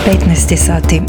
15 sati.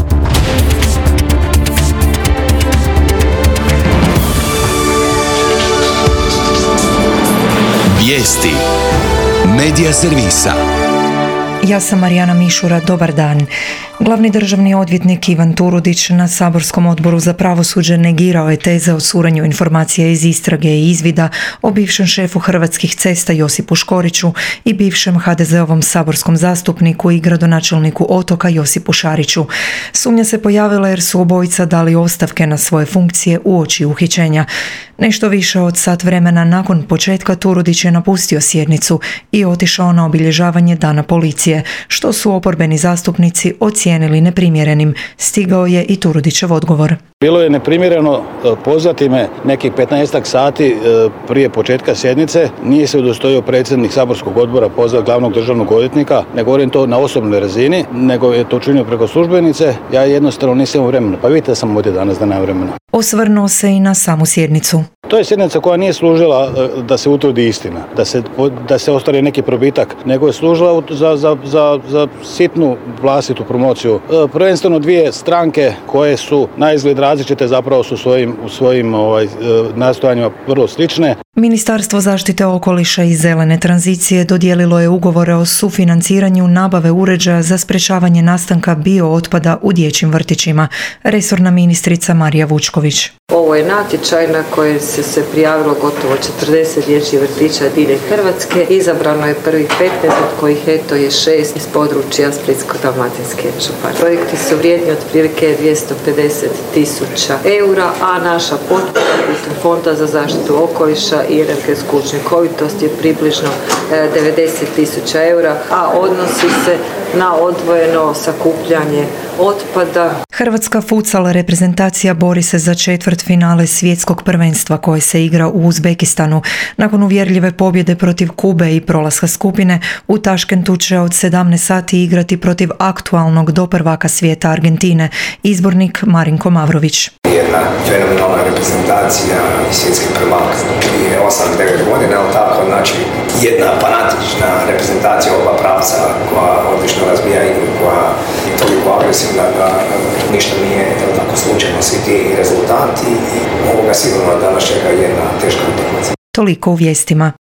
Vijesti Medija servisa. Ja sam Marijana Mišura, dobar dan. Glavni državni odvjetnik Ivan Turudić na saborskom odboru za pravosuđe negirao je teze o curenju informacija iz istrage i izvida o bivšem šefu Hrvatskih cesta Josipu Škoriću i bivšem HDZ-ovom saborskom zastupniku i gradonačelniku Otoka Josipu Šariću. Sumnja se pojavila jer su obojica dali ostavke na svoje funkcije uoči uhićenja. Nešto više od sat vremena nakon početka Turudić je napustio sjednicu i otišao na obilježavanje Dana policije, što su oporbeni zastupnici ocijenili neprimjerenim. Stigao je i Turudićev odgovor. Bilo je neprimjereno pozvati me nekih 15 sati prije početka sjednice. Nije se udostojio predsjednik saborskog odbora pozvati glavnog državnog odvjetnika. Ne govorim to na osobnoj razini, nego je to učinio preko službenice. Ja jednostavno nisam imao vremena. Pa vidite da sam ovdje danas da nemam vremena. Osvrnuo se i na samu sjednicu. To je sjednica koja nije služila da se utvrdi istina, da se ostvari neki probitak, nego je služila za sitnu vlastitu promociju. Prvenstveno dvije stranke koje su na izgled različite, zapravo su u svojim nastojanjima vrlo slične. Ministarstvo zaštite okoliša i zelene tranzicije dodijelilo je ugovore o sufinanciranju nabave uređaja za sprečavanje nastanka biootpada u dječjim vrtićima. Resorna ministrica Marija Vučković. Ovo je natječaj na koji se prijavilo gotovo 40 dječjih vrtića diljem Hrvatske. Izabrano je prvih 15, od kojih je 6 iz područja Splitsko-dalmatinske županije. Projekti su vrijedni otprilike 250.000 eura, a naša potpora putem Fonda za zaštitu okoliša i energetsku učinkovitost je približno 90.000 eura, a odnosi se na odvojeno sakupljanje otpada. Hrvatska futsal reprezentacija bori se za četvrtfinale svjetskog prvenstva koje se igra u Uzbekistanu. Nakon uvjerljive pobjede protiv Kube i prolaska skupine, u Taškentu će od 17 sati igrati protiv aktualnog doprvaka svijeta Argentine, izbornik Marinko Mavrović. Jedna fenomenalna reprezentacija i svjetski prvak prije 8-9 godina, ali tako, znači jedna fanatična reprezentacija oba pravca koja odlično razbija igru, koja je toliko agresivna da ništa nije tako slučajno, svi ti rezultati i ovoga sigurno danas čeka jedna teška utakmica. Toliko u vijestima.